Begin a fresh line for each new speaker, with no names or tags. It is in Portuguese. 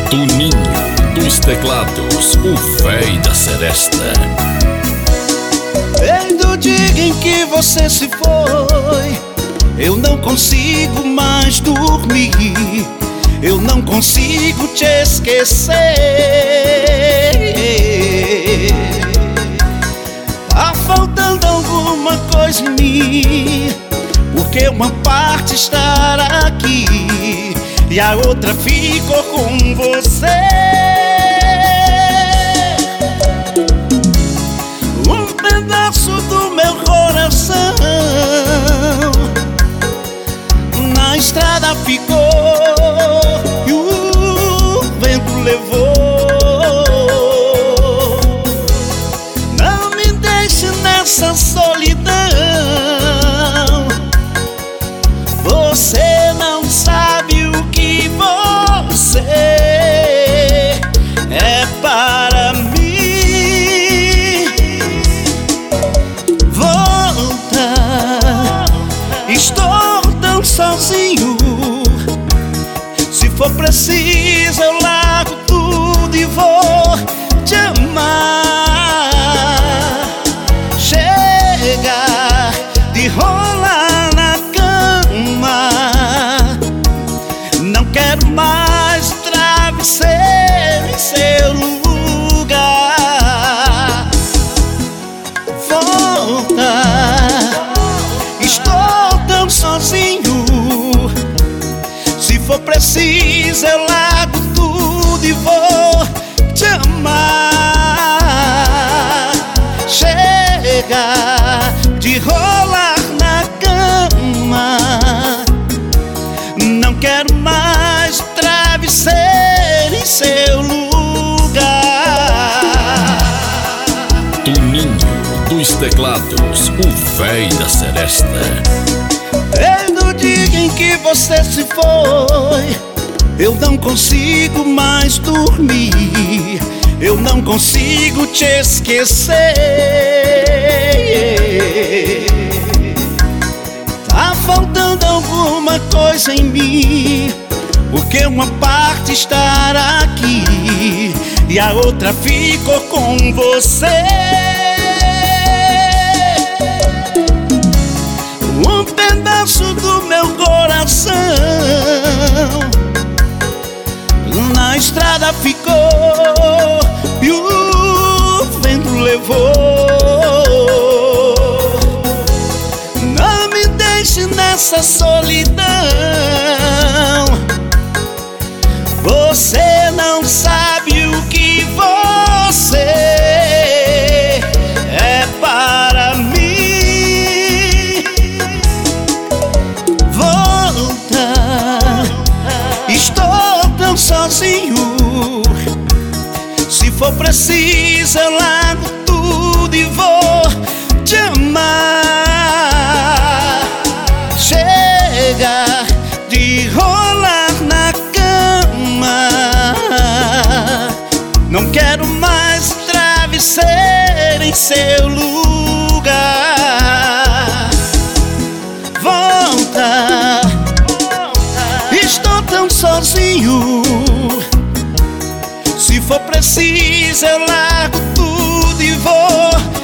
Toninho dos teclados, o véi da seresta.
Desde o dia em que você se foi, eu não consigo mais dormir, eu não consigo te esquecer. Tá faltando alguma coisa em mim, porque uma parte está aqui e a outra ficou com você. Um pedaço do meu coração na estrada ficou e o vento levou. Não me deixe nessa solidão, você não sabe o que você é para mim. Volta, estou tão sozinho. Se for preciso eu largo tudo e vou te amar. Chega de rolar na cama, não quero mais travesseiro em seu lugar. Volta, estou tão sozinho. Se for preciso eu largo tudo e vou te amar. Chega de rolar na cama, não quero mais travesseiro em seu lugar.
Toninho dos teclados, o véi da seresta.
Desde o dia em que você se foi, eu não consigo mais dormir, eu não consigo te esquecer. Tá faltando alguma coisa em mim, porque uma parte está aqui e a outra ficou com você. Um pedaço do meu coração na estrada ficou e o vento levou. Não me deixe nessa solidão, você não sabe o que você é para mim. Volta, estou tão sozinho. Se for preciso eu largo tudo e vou te amar. Chega de rolar na cama, não quero mais travesseiro em seu lugar. Volta, estou tão sozinho. Se for preciso eu largo tudo e vou